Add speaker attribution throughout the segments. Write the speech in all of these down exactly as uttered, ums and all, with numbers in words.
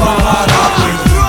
Speaker 1: Gloire à la rue.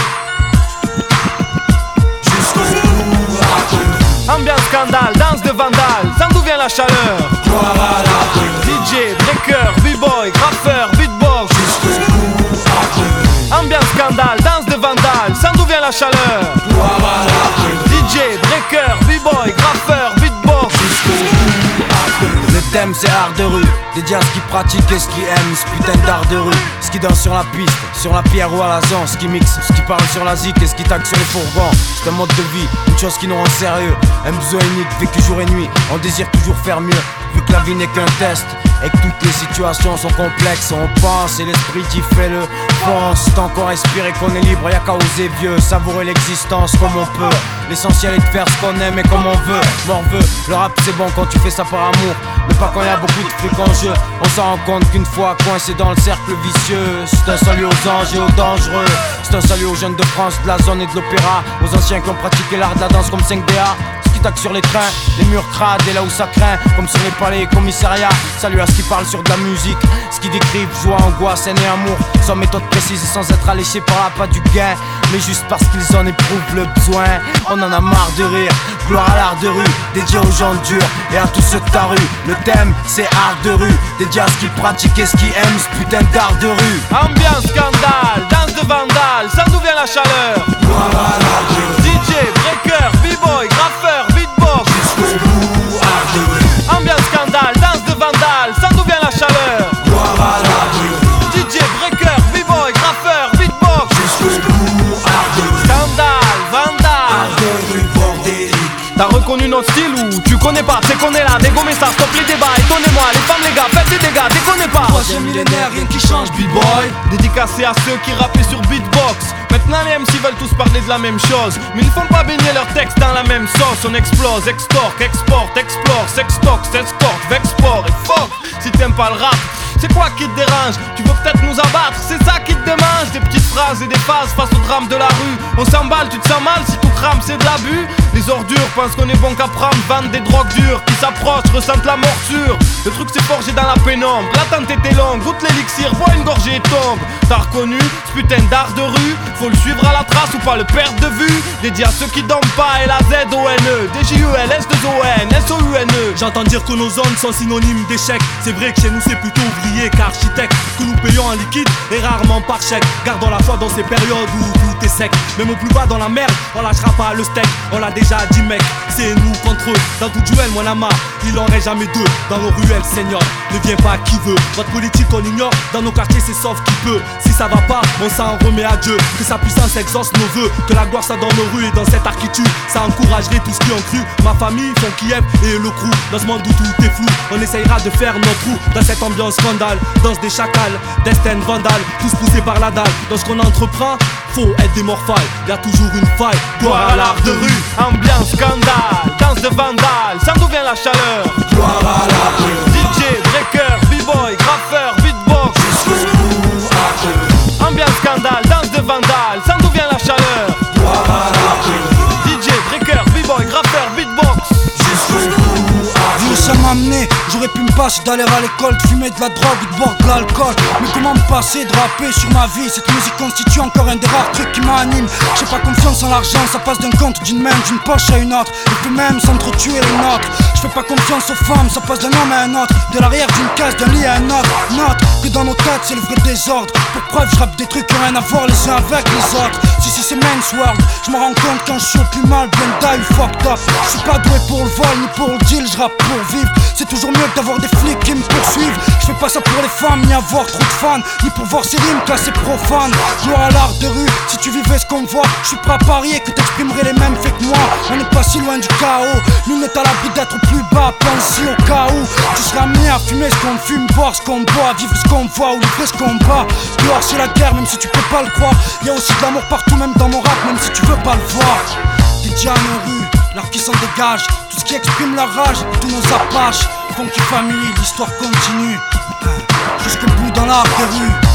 Speaker 1: Jusqu'au bout à la rue.
Speaker 2: Ambiance scandale, danse de vandale, sans d'où vient la chaleur.
Speaker 1: Gloire à la rue.
Speaker 2: D J, breaker, b-boy, graffeur, beatbox.
Speaker 1: Jusqu'au bout à la rue.
Speaker 2: Ambiance scandale, danse de vandale, sans d'où vient la chaleur.
Speaker 1: Gloire à la rue.
Speaker 2: D J, breaker, b-boy, graffeur, beatbox.
Speaker 1: Jusqu'au bout à la rue.
Speaker 3: Le thème c'est art de rue, dédié à ce qui pratique et ce qui aime ce putain d'art de rue. Ce qui danse sur la piste, sur la pierre ou à la zone, ce qui mixe, ce qui parle sur la zik et ce qui tague sur les fourgons. C'est un mode de vie, une chose qui nous rend sérieux. Un besoin unique, vécu jour et nuit, on désire toujours faire mieux. Vu que la vie n'est qu'un test et que toutes les situations sont complexes, on pense et l'esprit dit fais-le, pense. Tant qu'on respire et qu'on est libre, y'a qu'à oser vieux, savourer l'existence comme on peut. L'essentiel est de faire ce qu'on aime et comme on veut. Morveux, le rap c'est bon quand tu fais ça par amour, mais pas quand y'a beaucoup de fric en jeu. On s'en rend compte qu'une fois coincé dans le cercle vicieux. C'est un salut aux anges et aux dangereux. C'est un salut aux jeunes de France, de la zone et de l'opéra, aux anciens qui ont pratiqué l'art de la danse comme cinq D A. Tac sur les trains, les murs crades et là où ça craint, comme sur les palais et commissariats. Salut à ce qui parle sur de la musique, ce qui décrivent joie, angoisse, haine et amour, sans méthode précise et sans être alléché par la pas du gain, mais juste parce qu'ils en éprouvent le besoin. On en a marre de rire, gloire à l'art de rue, dédié aux gens durs et à tous ceux de ta rue. Le thème c'est art de rue, dédié à ce qui pratique et ce qui aime ce putain d'art de rue.
Speaker 2: Ambiance scandale, danse de vandale, sans d'où vient la chaleur.
Speaker 1: Gloire à la rue.
Speaker 2: D J, breaker, b-boy, graffeur, beatbox.
Speaker 1: Jusqu'au bout à la rue.
Speaker 2: Ambiance scandale, danse de vandale, sans d'où vient la chaleur.
Speaker 1: Gloire à la rue.
Speaker 2: D J, breaker, b-boy, graffeur, beatbox.
Speaker 1: Jusqu'au bout à la rue.
Speaker 2: Scandale, vandale.
Speaker 1: Art de rue bordélique.
Speaker 2: T'as reconnu notre style ou tu connais pas? C'est qu'on est là, dégommez ça, stop les débats. Étonnez-moi, les femmes, les gars, faites des dégâts, déconnez pas.
Speaker 3: Troisième millénaire, rien qui change, b-boy.
Speaker 2: Dédicacé à ceux qui rappaient sur beatbox. Maintenant les M C veulent tous parler de la même chose, mais ils font pas baigner leurs textes dans la même sauce. On explose, extorque, exporte, explore, sextoque, s'escorte, vexport et fuck. Si t'aimes pas le rap, c'est quoi qui te dérange? Tu veux peut-être nous abattre, c'est ça qui te démange. Des petites phrases et des phases face au drame de la rue. On s'emballe, tu te sens mal si tout crame, c'est de l'abus. Les ordures pensent qu'on est bon qu'à prendre, vendent des drogues dures. Qui s'approchent, ressentent la morsure. Le truc c'est forgé dans la pénombre. L'attente était longue, goûte l'élixir, bois une gorgée et tombe. T'as reconnu ce putain d'art de rue? Faut le suivre à la trace ou pas le perdre de vue. Dédié à ceux qui dorment pas, L A Z O N E D J U L S deux O N S O U N E.
Speaker 4: J'entends dire que nos zones sont synonymes d'échec. C'est vrai que chez nous c'est plutôt ouvrier qu'architecte, que nous payons en liquide et rarement par chèque. Gardons la foi dans ces périodes où tout est sec. Même au plus bas dans la merde, on lâchera pas le steak. On l'a déjà dit mec, c'est nous contre eux. Dans tout duel, mon ama, il en reste jamais deux. Dans nos ruelles, seigneur, ne viens pas qui veut. Votre politique on ignore, dans nos quartiers c'est sauf qui peut. Si ça va pas, on s'en remet à Dieu. Que sa puissance exauce nos vœux, que la gloire soit dans nos rues et dans cette architecture. Ça encouragerait tous qui ont cru. Ma famille, son Kiev et le crew. Dans ce monde où tout est flou, on essayera de faire notre trou. Dans cette ambiance scandale, danse des chacals, destin vandale, tous poussés par la dalle. Dans ce qu'on entreprend, faut être des morphales. Y'a toujours une faille, gloire à l'art de rue.
Speaker 2: Ambiance scandale, danse de vandale, sans d'où vient la chaleur.
Speaker 1: Gloire à la rue.
Speaker 2: D J, breaker, b-boy, graffeur, beatbox.
Speaker 1: Jusqu'au bout à la rue.
Speaker 2: Ambiance scandale, danse de vandale, sans d'où vient la chaleur.
Speaker 1: Gloire à la rue.
Speaker 2: D J, breaker, b-boy, graffeur, beatbox.
Speaker 1: Jusqu'au bout à la
Speaker 3: Vous
Speaker 1: rue.
Speaker 3: ça m'a amené, j'aurais pu me passer d'aller à l'école, de fumer de la drogue ou de boire de l'alcool. Mais comment me passer de rapper sur ma vie? Cette musique constitue encore un des rares trucs qui m'anime. J'ai pas confiance en l'argent, ça passe d'un compte, d'une main, d'une poche à une autre. Et puis même s'entretuer les nôtres. Je fais pas confiance aux femmes, ça passe d'un homme à un autre. De l'arrière d'une case, d'un lit à un autre. Note que dans nos têtes c'est le vrai désordre. Pour preuve je rappe des trucs qui ont rien à voir les uns avec les autres. Si si c'est men's world, je me rends compte quand je suis au plus mal, bien die ou fucked up. Je suis pas doué pour le vol ni pour le deal, je rappe pour vivre. C'est toujours mieux d'avoir des flics qui me poursuivent. Je fais pas ça pour les femmes, ni avoir trop de fans, ni pour voir ces rimes classées profanes. Gloire à l'art de rue, si tu vivais ce qu'on voit, je suis prêt à parier que t'exprimerais les mêmes faits que moi. On n'est pas si loin du chaos, l'une est à l'abri d'être plus bas, pense-y au cas où tu seras amené à fumer ce qu'on fume, boire ce qu'on boit, vivre ce qu'on voit ou livrer ce qu'on bat. Dehors c'est la guerre, même si tu peux pas le croire. Y'a aussi de l'amour partout, même dans mon rap, même si tu veux pas le voir. Dédié à nos rues, l'art qui s'en dégage, tout ce qui exprime la rage, tous nos apaches. Funky Family, l'histoire continue jusqu'au bout dans l'art de rue.